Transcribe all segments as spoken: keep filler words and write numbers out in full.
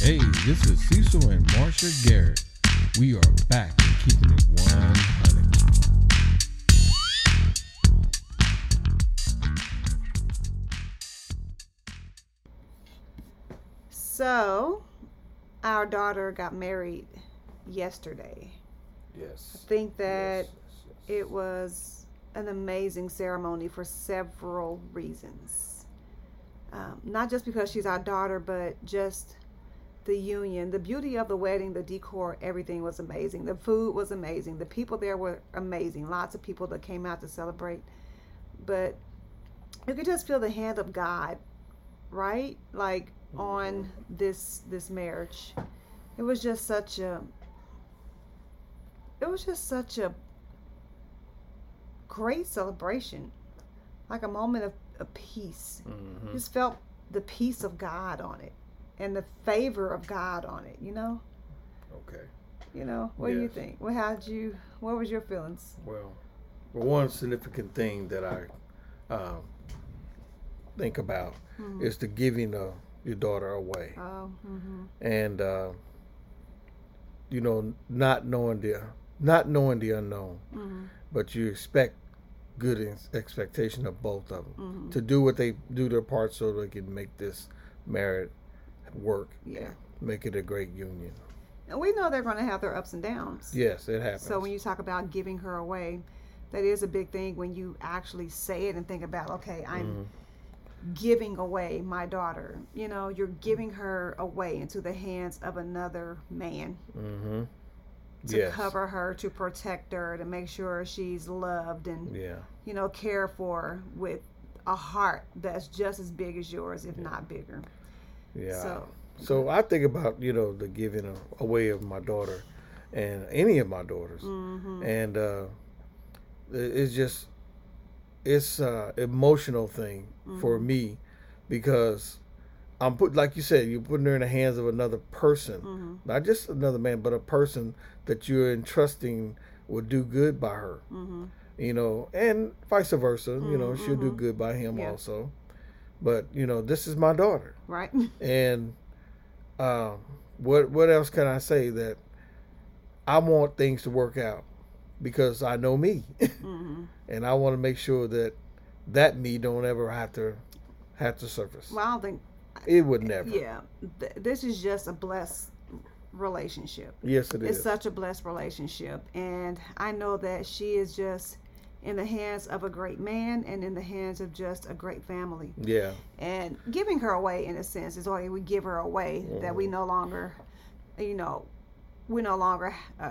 Hey, this is Cecil and Marsha Garrett. We are back and keeping it one hundred. So, our daughter got married yesterday. Yes. I think that yes, yes, yes. it was an amazing ceremony for several reasons. Um, not just because she's our daughter, but just the union, the beauty of the wedding, the decor, everything was amazing. The food was amazing. The people there were amazing. Lots of people that came out to celebrate. But you could just feel the hand of God, right? Like on this this marriage. It was just such a it was just such a great celebration. Like a moment of, of peace. Mhm. Just felt the peace of God on it and the favor of God on it, you know? Okay. You know, what do you Yes. think? Well, how did you, what was your feelings? Well, well, one significant thing that I um, think about Mhm. is the giving of your daughter away, Oh, mm-hmm. and uh, you know, not knowing the not knowing the unknown, Mm-hmm. but you expect good ex- expectation of both of them Mm-hmm. to do what they do their part so they can make this marriage work, Yeah. make it a great union. And we know they're going to have their ups and downs. Yes, it happens. So when you talk about giving her away, that is a big thing when you actually say it and think about, okay, I'm Mhm. giving away my daughter. You know, you're giving her away into the hands of another man Mm-hmm. to Yes. cover her, to protect her, to make sure she's loved and, Yeah. you know, cared for with a heart that's just as big as yours, if Yeah. not bigger. Yeah. So, So I think about, you know, the giving of- away of my daughter and any of my daughters. mm-hmm. And uh, it- it's just, it's a emotional thing for Mhm. me because I'm put, like you said, you're putting her in the hands of another person, Mm-hmm. not just another man, but a person that you're entrusting will do good by her, Mm-hmm. you know, and vice versa. You know, she'll do Mhm. good by him Yeah. also. But, you know, this is my daughter. Right? And um, what what else can I say that I want things to work out because I know me, Mm-hmm. and I want to make sure that that me don't ever have to have to surface. Well, I don't think, It would never. yeah, th- this is just a blessed relationship. Yes, it It's is. such a blessed relationship. And I know that she is just in the hands of a great man and in the hands of just a great family. Yeah. And giving her away, in a sense, is why we give her away, that we Mhm. no longer, you know, we no longer uh,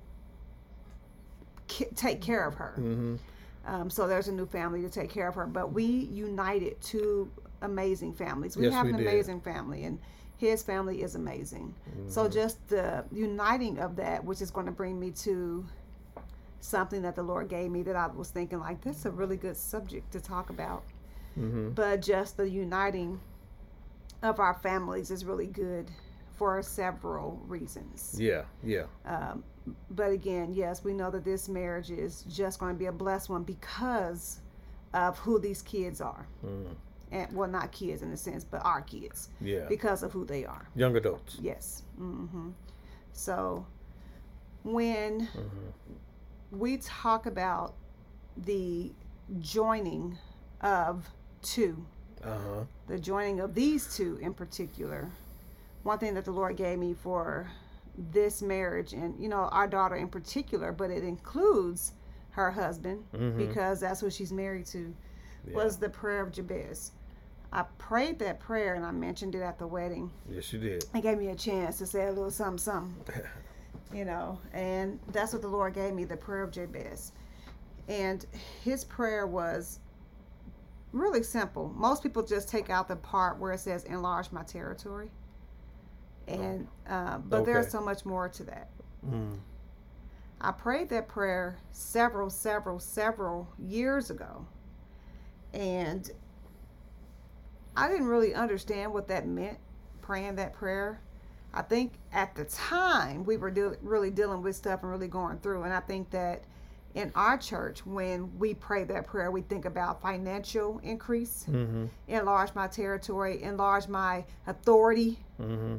ki- take care of her. Mm-hmm. Um, so there's a new family to take care of her. But we united two amazing families. We Yes, have we an did. amazing family, and his family is amazing. So Mhm. just the uniting of that, which is going to bring me to something that the Lord gave me that I was thinking, like, this is a really good subject to talk about. Mm-hmm. But just the uniting of our families is really good for several reasons. Yeah. Yeah. Um, but again, yes, we know that this marriage is just going to be a blessed one because of who these kids are. Mm-hmm. And well, not kids in a sense, but our kids, Yeah. because of who they are. Young adults. Yes. hmm So when Mm-hmm. we talk about the joining of two, Uh huh. the joining of these two in particular, one thing that the Lord gave me for this marriage, and you know, our daughter in particular, but it includes her husband, Mhm. because that's who she's married to, Yeah. was the prayer of Jabez. I prayed that prayer and I mentioned it at the wedding. Yes, you did. It gave me a chance to say a little something, something, you know, and that's what the Lord gave me, the prayer of Jabez. And his prayer was really simple. Most people just take out the part where it says enlarge my territory. And uh, but there's Okay. so much more to that. Mm. I prayed that prayer several, several, several years ago. And I didn't really understand what that meant, praying that prayer. I think at the time we were deal- really dealing with stuff and really going through. And I think that in our church, when we pray that prayer, we think about financial increase, Mm-hmm. enlarge my territory, enlarge my authority. Mm-hmm.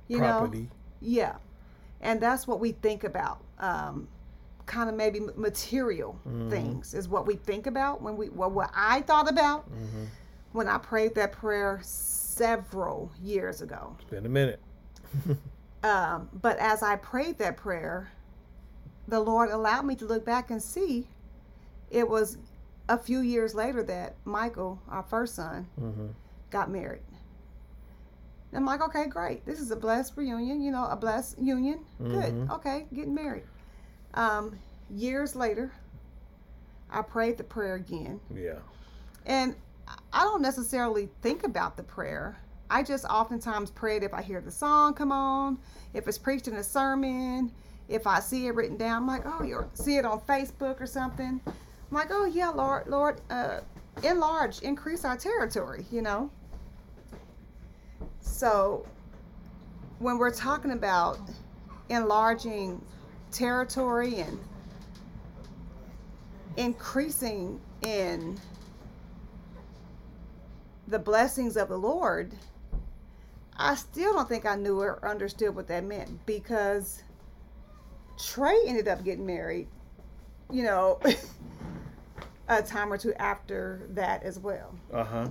You Property. know? Yeah. And that's what we think about. Um, kind of maybe material mm-hmm. things is what we think about when we, well, what I thought about mm-hmm. when I prayed that prayer several years ago. It's been a minute. um, but as I prayed that prayer, the Lord allowed me to look back and see it was a few years later that Michael, our first son, mm-hmm. got married. And I'm like, okay, great. This is a blessed reunion, you know, a blessed union. Mm-hmm. Good. Okay, getting married. Um, years later, I prayed the prayer again. Yeah. And I don't necessarily think about the prayer. I just oftentimes pray it if I hear the song come on, if it's preached in a sermon, if I see it written down, I'm like, oh, you see it on Facebook or something. I'm like, oh yeah, Lord, Lord, uh, enlarge, increase our territory, you know. So when we're talking about enlarging territory and increasing in the blessings of the Lord, I still don't think I knew or understood what that meant, because Trey ended up getting married, you know, a time or two after that as well. Uh-huh.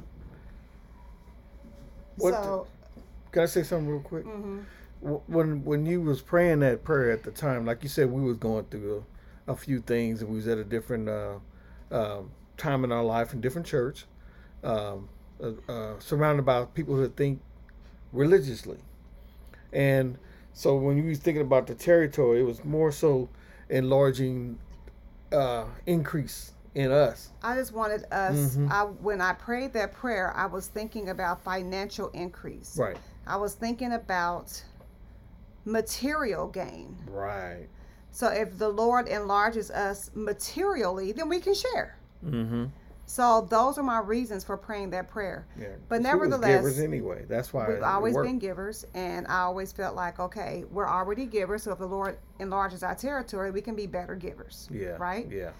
What so, the, can I say something real quick? Mm-hmm. When when you was praying that prayer at the time, like you said, we was going through a, a few things, and we was at a different uh, uh, time in our life, in different church, um, uh, uh, surrounded by people who think religiously. And so when you was thinking about the territory, it was more so enlarging, uh, increase in us. I just wanted us, mm-hmm. I, when I prayed that prayer, I was thinking about financial increase. Right. I was thinking about material gain. Right. So if the Lord enlarges us materially, then we can share. Mm-hmm. So those are my reasons for praying that prayer. Yeah. But nevertheless, givers anyway. That's why we've always been givers, and I always felt like, okay, we're already givers. So if the Lord enlarges our territory, we can be better givers. Yeah. Right. Yeah.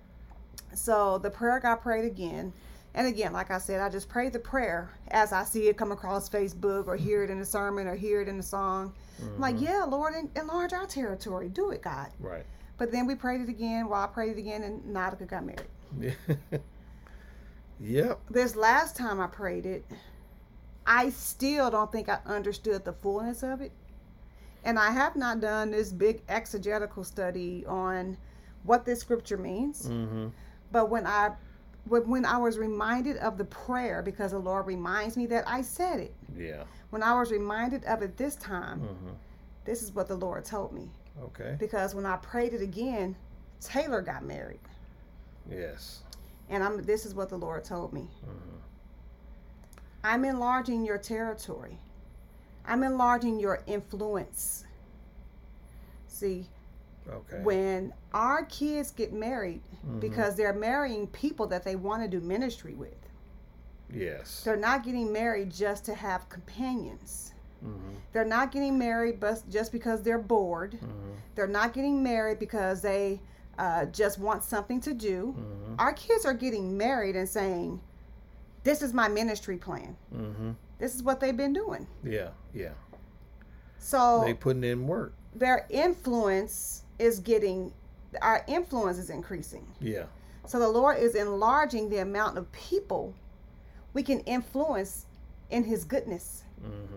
So the prayer got prayed again. And again, like I said, I just pray the prayer as I see it come across Facebook or hear it in a sermon or hear it in a song. Mm-hmm. I'm like, yeah, Lord, enlarge our territory. Do it, God. Right. But then we prayed it again. Well, I prayed it again, and Nautica got married. Yep. This last time I prayed it, I still don't think I understood the fullness of it. And I have not done this big exegetical study on what this scripture means. Mm-hmm. But when I when I was reminded of the prayer, because the Lord reminds me that I said it. Yeah. When I was reminded of it this time, mm-hmm. this is what the Lord told me. Okay. Because when I prayed it again, Taylor got married. Yes. And I'm. This is what the Lord told me. Mm-hmm. I'm enlarging your territory. I'm enlarging your influence. See, okay. When our kids get married, mm-hmm. because they're marrying people that they want to do ministry with. Yes. They're not getting married just to have companions. Mm-hmm. They're not getting married but just because they're bored. Mm-hmm. They're not getting married because they uh, just want something to do. Mm-hmm. Our kids are getting married and saying, this is my ministry plan. Mm-hmm. This is what they've been doing. Yeah, yeah. So they putting in work. Their influence is getting, our influence is increasing. Yeah. So the Lord is enlarging the amount of people we can influence in His goodness. Mm-hmm.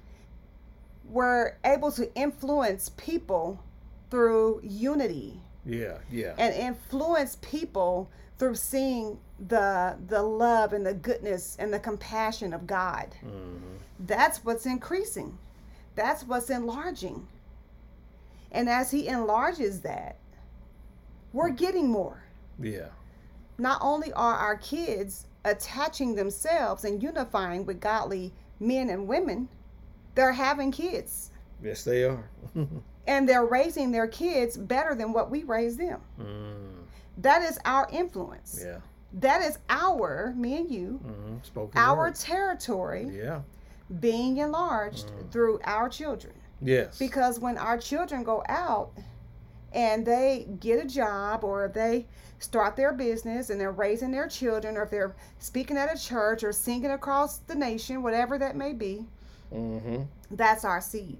We're able to influence people through unity. Yeah, yeah. And influence people through seeing the the love and the goodness and the compassion of God. Mm-hmm. That's what's increasing. That's what's enlarging. And as He enlarges that, we're getting more. Yeah. Not only are our kids attaching themselves and unifying with godly men and women, they're having kids. Yes, they are. And they're raising their kids better than what we raised them. Mm. That is our influence. Yeah. That is our, me and you, mm-hmm. Spoken our word. territory yeah. being enlarged mm. through our children. Yes. Because when our children go out and they get a job, or if they start their business and they're raising their children, or if they're speaking at a church or singing across the nation, whatever that may be, Mm-hmm. That's our seed.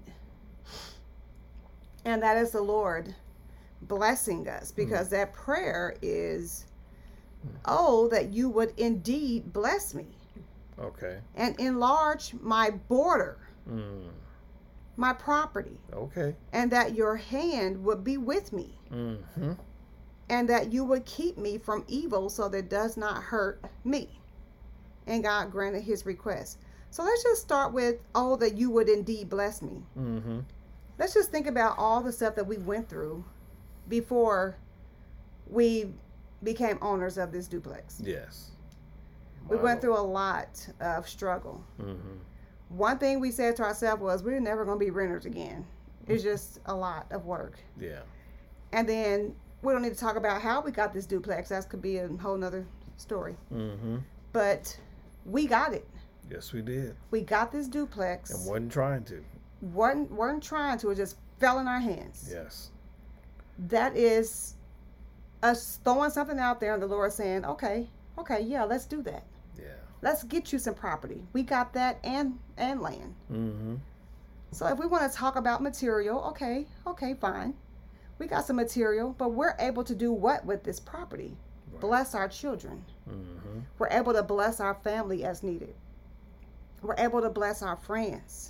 And that is the Lord blessing us, because mm-hmm. that prayer is, oh, that you would indeed bless me. Okay. And enlarge my border, mm. my property. Okay. And that your hand would be with me. Mm-hmm. And that you would keep me from evil so that it does not hurt me. And God granted his request. So let's just start with, oh, that you would indeed bless me. Mm-hmm. Let's just think about all the stuff that we went through before we became owners of this duplex. Yes. We went through a lot of struggle. Mm-hmm. One thing we said to ourselves was, we're never going to be renters again. It's just a lot of work. Yeah. And then we don't need to talk about how we got this duplex. That could be a whole nother story. Mm-hmm. But we got it. Yes, we did. We got this duplex. And wasn't trying to. Weren't, weren't trying to. It just fell in our hands. Yes. That is us throwing something out there and the Lord saying, okay, okay, yeah, let's do that. Yeah. Let's get you some property. We got that and and land. Mm-hmm. So if we want to talk about material, okay, okay, fine. We got some material, but we're able to do what with this property? Right. Bless our children. Mm-hmm. We're able to bless our family as needed. We're able to bless our friends.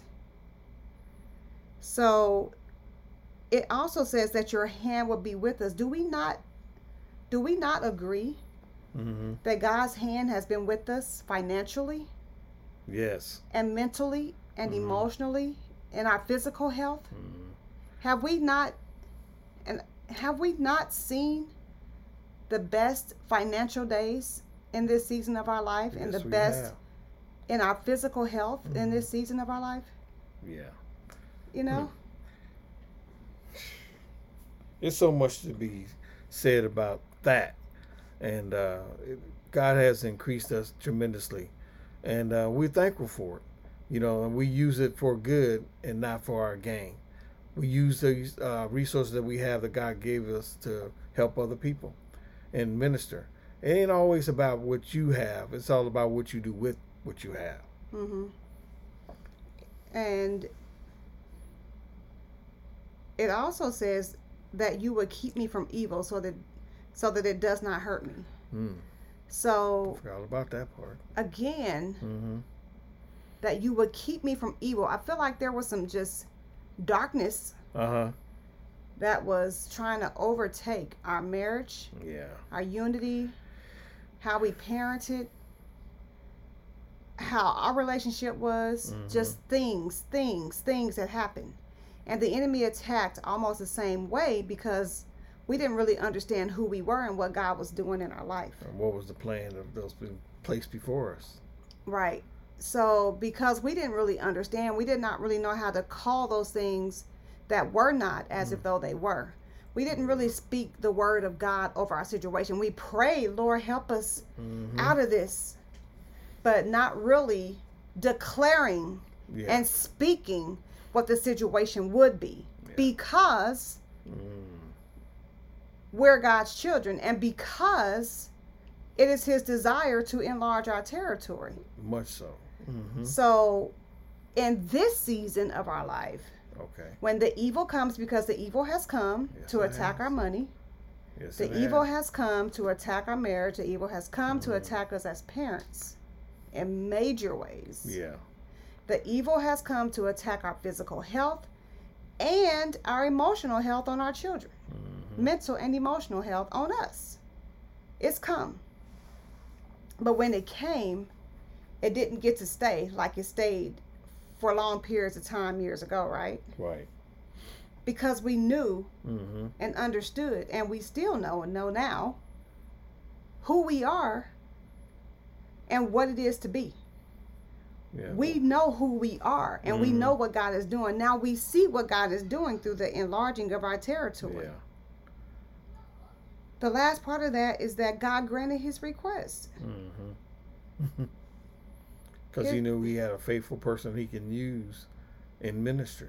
So it also says that your hand will be with us. Do we not do we not agree mm-hmm. that God's hand has been with us financially? Yes. And mentally and mm-hmm. emotionally, in our physical health? Mm-hmm. Have we not and have we not seen the best financial days in this season of our life, yes, and the we best have. in our physical health mm-hmm. in this season of our life? Yeah. You know? There's so much to be said about that. And uh, it, God has increased us tremendously. And uh, we're thankful for it. You know, and we use it for good and not for our gain. We use these uh, resources that we have that God gave us to help other people and minister. It ain't always about what you have. It's all about what you do with what you have. Mm-hmm. And it also says that you would keep me from evil so that so that it does not hurt me. Mm. So I forgot about that part. Again, mm-hmm. that you would keep me from evil. I feel like there was some just darkness uh-huh. that was trying to overtake our marriage, yeah, our unity, how we parented, how our relationship was, mm-hmm. just things, things, things that happened. And the enemy attacked almost the same way because we didn't really understand who we were and what God was doing in our life. And what was the plan of those being placed before us? Right. So because we didn't really understand, we did not really know how to call those things that were not as mm. if though they were. We didn't really speak the word of God over our situation. We prayed, Lord, help us mm-hmm. out of this, but not really declaring yeah. and speaking what the situation would be yeah. because mm. we're God's children and because it is his desire to enlarge our territory. Much so. Mm-hmm. So in this season of our life, okay, when the evil comes, because the evil has come yes, to attack has. our money, yes, the evil has. has come to attack our marriage, the evil has come mm-hmm. to attack us as parents in major ways. Yeah. The evil has come to attack our physical health and our emotional health on our children. Mm-hmm. Mental and emotional health on us. It's come. But when it came, it didn't get to stay like it stayed for long periods of time years ago, right? Right. Because we knew mm-hmm. and understood, and we still know and know now who we are and what it is to be. Yeah. We know who we are and mm-hmm. we know what God is doing. Now we see what God is doing through the enlarging of our territory. Yeah. The last part of that is that God granted his request. Mm-hmm. Because he knew he had a faithful person he can use in ministry.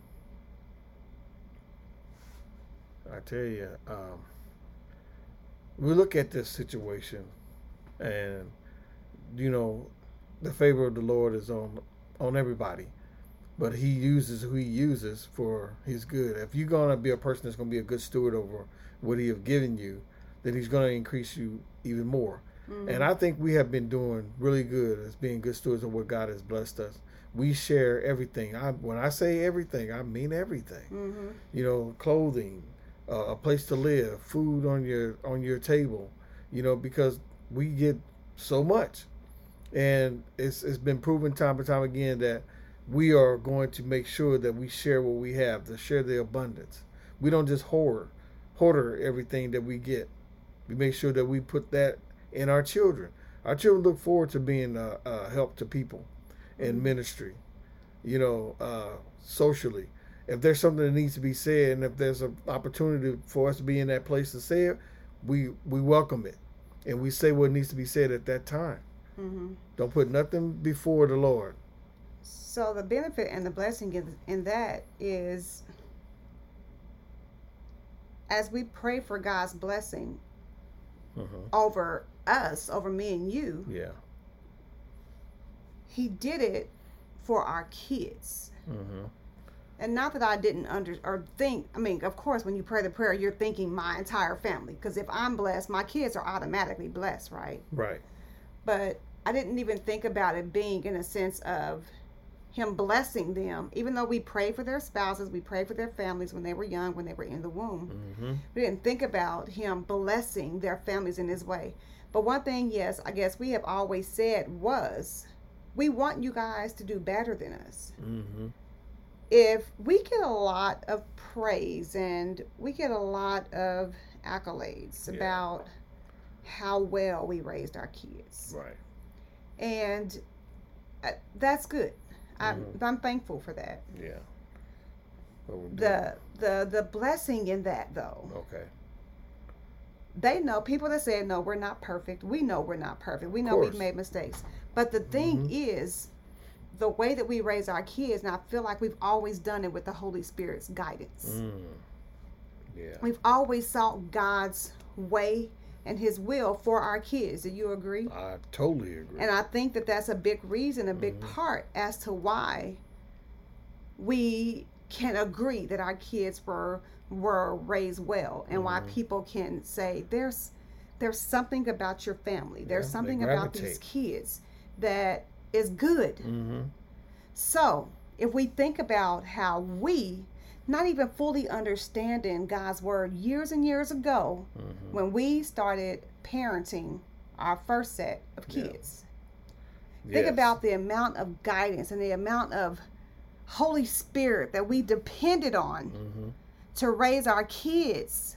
I tell you, um, we look at this situation and, you know, the favor of the Lord is on on everybody. but he uses who he uses for his good. If you're gonna be a person that's gonna be a good steward over what he have given you, then he's gonna increase you even more. Mm-hmm. And I think we have been doing really good as being good stewards of what God has blessed us. We share everything. I, when I say everything, I mean everything. Mm-hmm. You know, clothing, uh, a place to live, food on your on your table. You know, because we get so much, and it's it's been proven time and time again that we are going to make sure that we share what we have, to share the abundance. We don't just hoard, hoarder everything that we get. We make sure that we put that in our children. Our children look forward to being a, a help to people in ministry, you know, uh, socially. If there's something that needs to be said, and if there's an opportunity for us to be in that place to say it, we we welcome it, and we say what needs to be said at that time. Mm-hmm. Don't put nothing before the Lord. So the benefit and the blessing in, in that is, as we pray for God's blessing uh-huh. over us, over me and you, yeah, he did it for our kids. Mm-hmm. And not that I didn't under or think, I mean, of course, when you pray the prayer, you're thinking my entire family. Because if I'm blessed, my kids are automatically blessed, right? Right. But I didn't even think about it being in a sense of him blessing them. Even though we pray for their spouses, we pray for their families when they were young, when they were in the womb. Mm-hmm. We didn't think about him blessing their families in this way. But one thing, yes, I guess we have always said was, we want you guys to do better than us. Mm-hmm. If we get a lot of praise and we get a lot of accolades yeah. about how well we raised our kids. Right. And uh, that's good. I'm, mm-hmm. I'm thankful for that. Yeah. The the the blessing in that, though. Okay. They know, people that say, no, we're not perfect. We know we're not perfect. We know we've made mistakes. But the thing mm-hmm. is, the way that we raise our kids, and I feel like we've always done it with the Holy Spirit's guidance. Mm. Yeah. We've always sought God's way and his will for our kids. Do you agree? I totally agree. And I think that that's a big reason, a big mm-hmm. part as to why we can agree that our kids were were raised well, and mm-hmm. why people can say there's there's something about your family. There's yeah, something about these kids that is good. Mm-hmm. So if we think about how we, not even fully understanding God's word years and years ago, mm-hmm. when we started parenting our first set of kids, yeah. think yes. about the amount of guidance and the amount of Holy Spirit that we depended on mm-hmm. to raise our kids.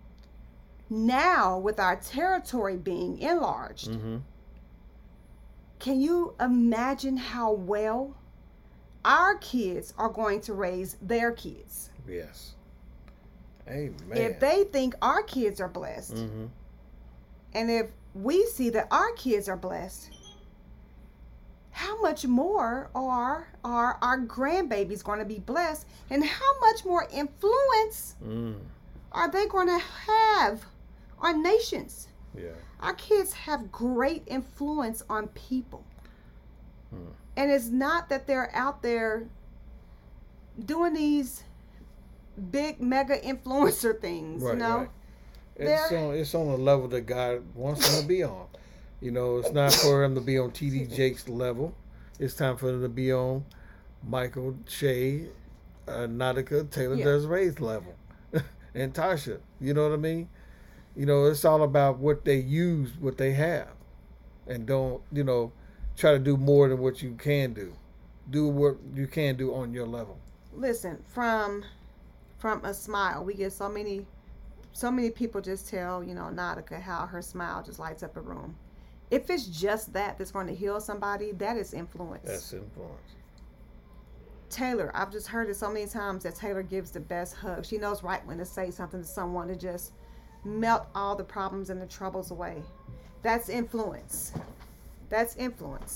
Now, with our territory being enlarged, mm-hmm. can you imagine how well our kids are going to raise their kids? Yes. Amen. If they think our kids are blessed, mm-hmm. and if we see that our kids are blessed, how much more are, are our grandbabies going to be blessed? And how much more influence mm. are they going to have on nations? Yeah. Our kids have great influence on people. Hmm. And it's not that they're out there doing these big mega influencer things, right, you know? Right. It's on, it's on a level that God wants them to be on. You know, it's not for them to be on T D Jakes level. It's time for them to be on Michael, Shay, uh, Nautica, Taylor yeah. Desiree's level. And Tasha, you know what I mean? You know, it's all about what they use, what they have. And don't, you know, try to do more than what you can do. Do what you can do on your level. Listen, from from a smile, we get so many, so many people just tell, you know, Nautica how her smile just lights up a room. If it's just that that's going to heal somebody, that is influence. That's influence. Taylor, I've just heard it so many times that Taylor gives the best hug. She knows right when to say something to someone to just melt all the problems and the troubles away. That's influence. That's influence.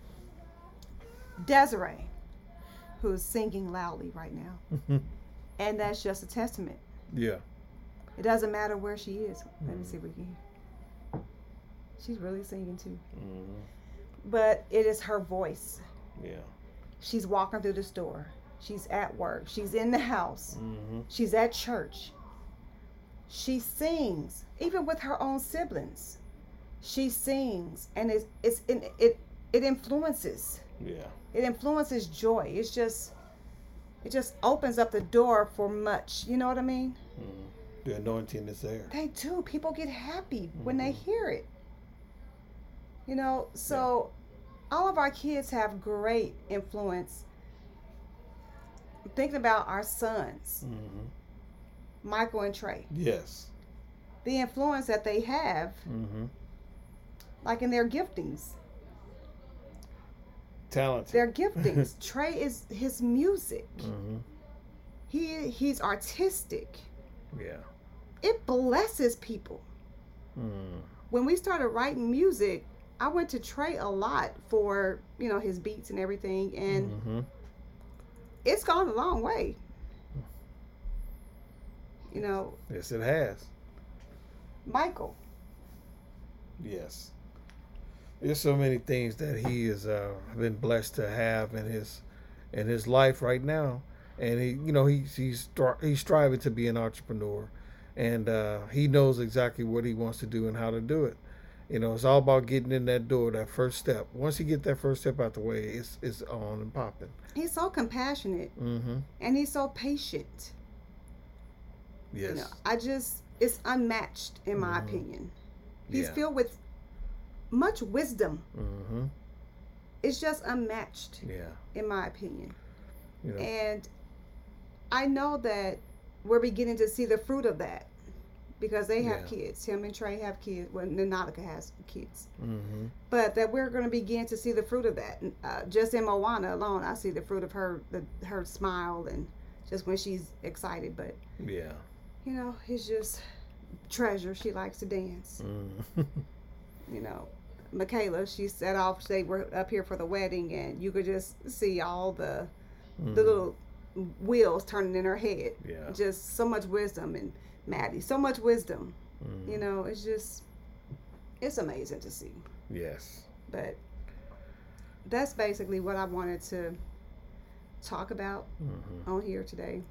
Desiree, who's singing loudly right now. And that's just a testament. Yeah. It doesn't matter where she is. Let me see if we can hear. She's really singing too. Mm-hmm. But it is her voice. Yeah. She's walking through the store. She's at work. She's in the house. Mm-hmm. She's at church. She sings, even with her own siblings. She sings, and it's, it's it, it it influences. Yeah. It influences joy. It's just it just opens up the door for much. You know what I mean? Mm-hmm. The anointing is there. They do. People get happy Mm-hmm. when they hear it. You know, so yeah. all of our kids have great influence. Thinking about our sons, Mm-hmm. Michael and Trey. Yes. The influence that they have, Mm-hmm. like in their giftings. Talented. Their giftings. Trey is his music. Mm-hmm. He he's artistic. Yeah. It blesses people. Mm. When we started writing music, I went to Trey a lot for, you know, his beats and everything, and Mm-hmm. it's gone a long way. You know, Yes, it has. Michael. Yes. There's so many things that he has uh, been blessed to have in his in his life right now, and he, you know, he's he's stri- he's striving to be an entrepreneur, and uh, he knows exactly what he wants to do and how to do it. You know, it's all about getting in that door, that first step. Once you get that first step out the way, it's it's on and popping. He's so compassionate, Mm-hmm. and he's so patient. Yes. You know, I just it's unmatched in my Mhm. opinion. He's Yeah. filled with much wisdom. Mm-hmm. It's just unmatched Yeah. in my opinion. You know. And I know that we're beginning to see the fruit of that because they have Yeah. kids. Him and Trey have kids. Well, Nautica has kids. Mm-hmm. But that we're going to begin to see the fruit of that. Uh, just in Moana alone, I see the fruit of her, the, her smile and just when she's excited. But Yeah. you know, it's just treasure. She likes to dance. Mm-hmm. You know, Michaela, she set off. They were up here for the wedding, and you could just see all the the little wheels turning in her head. Yeah. Just so much wisdom, and Maddie, so much wisdom. Mm-hmm. You know, it's just it's amazing to see. Yes. But that's basically what I wanted to talk about Mm-hmm. on here today.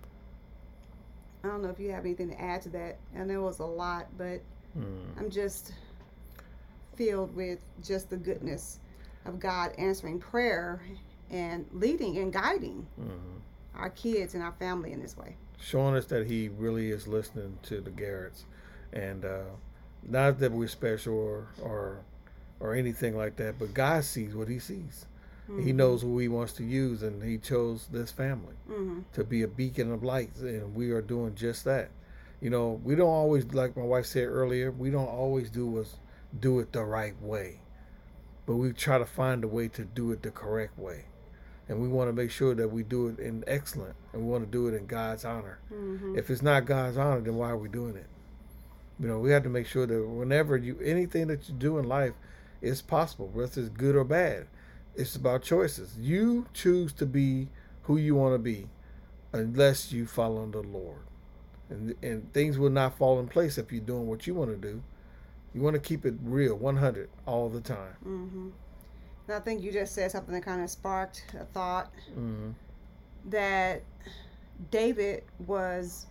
I don't know if you have anything to add to that. I know it was a lot, but Mm-hmm. I'm just filled with just the goodness of God answering prayer and leading and guiding Mm-hmm. our kids and our family in this way. Showing us that he really is listening to the Garretts, and uh, not that we're special or, or or anything like that, but God sees what he sees. Mm-hmm. He knows who he wants to use, and he chose this family Mm-hmm. to be a beacon of light, and we are doing just that. You know, we don't always, like my wife said earlier, we don't always do was do it the right way, but we try to find a way to do it the correct way, and we want to make sure that we do it in excellent, and we want to do it in God's honor. Mm-hmm. If it's not God's honor, then why are we doing it? You know, we have to make sure that whenever you anything that you do in life is possible, whether it's good or bad. It's about choices. You choose to be who you want to be, unless you follow the Lord, and and things will not fall in place if you're doing what you want to do. You want to keep it real, one hundred all the time. Mm-hmm. And I think you just said something that kind of sparked a thought Mm-hmm. that David was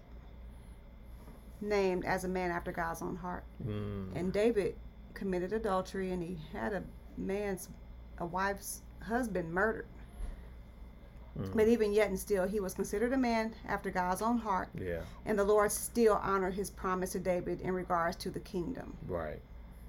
named as a man after God's own heart. Mm-hmm. And David committed adultery, and he had a man's, a wife's husband murdered. Mm-hmm. But even yet and still, he was considered a man after God's own heart. Yeah. And the Lord still honored his promise to David in regards to the kingdom. Right.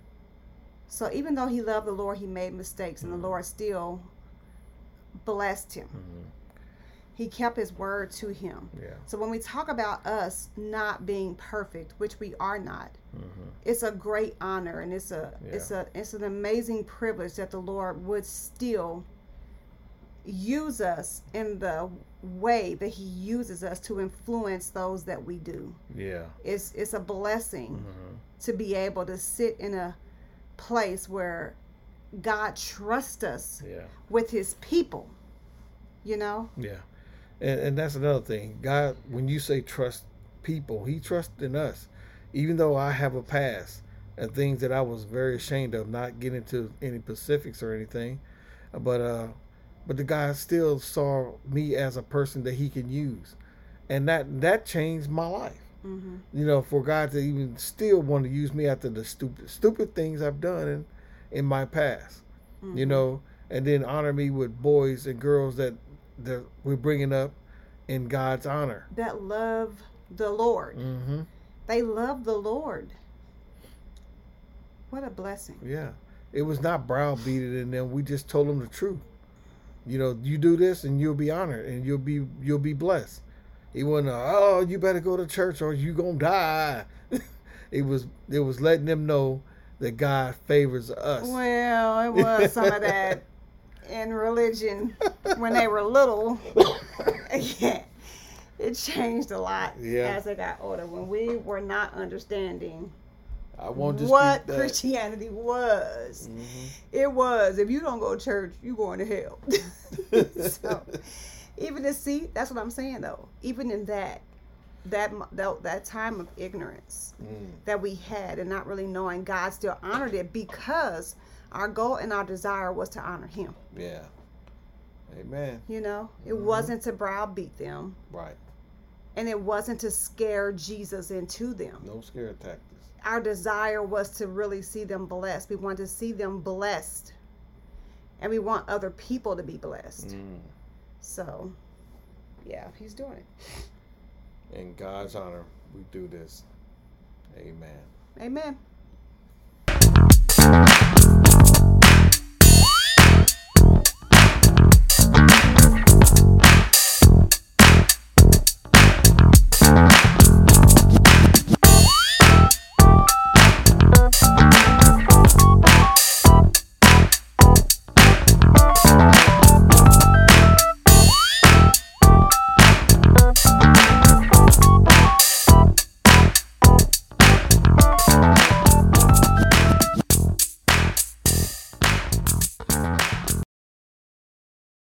So even though he loved the Lord, he made mistakes, and Mhm. the Lord still blessed him. Mm-hmm. He kept his word to him. Yeah. So when we talk about us not being perfect, which we are not, Mm-hmm. it's a great honor, and it's a Yeah. it's a it's an amazing privilege that the Lord would still use us in the way that he uses us to influence those that we do. Yeah. It's it's a blessing Mm-hmm. to be able to sit in a place where God trusts us Yeah. with his people. You know? Yeah. And and that's another thing. God, when you say trust people, he trusts in us. Even though I have a past and things that I was very ashamed of, not getting into any specifics or anything. But uh but the God still saw me as a person that he can use. And that that changed my life. Mm-hmm. You know, for God to even still want to use me after the stupid stupid things I've done in, in my past. Mm-hmm. You know, and then honor me with boys and girls that, that we're bringing up in God's honor. That love the Lord. Mm-hmm. They love the Lord. What a blessing. Yeah. It was not browbeated in them. We just told them the truth. You know, you do this and you'll be honored and you'll be you'll be blessed. It wasn't, oh, you better go to church or you gonna die. it was it was letting them know that God favors us. Well, it was some of that in religion when they were little. Yeah, it changed a lot yeah. as they got older. When we were not understanding I won't what Christianity was. Mm-hmm. It was, if you don't go to church, you're going to hell. So, even to see, that's what I'm saying though. Even in that, that that, that time of ignorance mm. that we had and not really knowing, God still honored it because our goal and our desire was to honor Him. Yeah. Amen. You know, it mm-hmm. wasn't to browbeat them. Right. And it wasn't to scare Jesus into them. No scare tactics. Our desire was to really see them blessed. We wanted to see them blessed. And we want other people to be blessed. Mm. So, yeah, He's doing it. In God's honor, we do this. Amen. Amen.